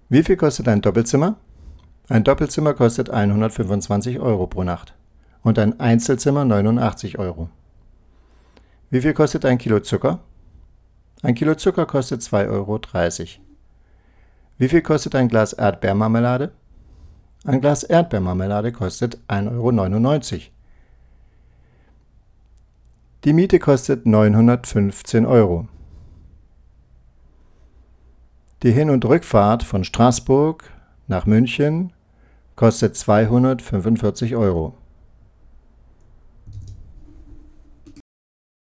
Wie viel kostet ein Doppelzimmer? Ein Doppelzimmer kostet 125 Euro pro Nacht und ein Einzelzimmer 89 Euro. Wie viel kostet ein Kilo Zucker? Ein Kilo Zucker kostet 2,30 Euro. Wie viel kostet ein Glas Erdbeermarmelade? Ein Glas Erdbeermarmelade kostet 1,99 Euro. Die Miete kostet 915 Euro. Die Hin- und Rückfahrt von Straßburg nach München kostet 245 Euro.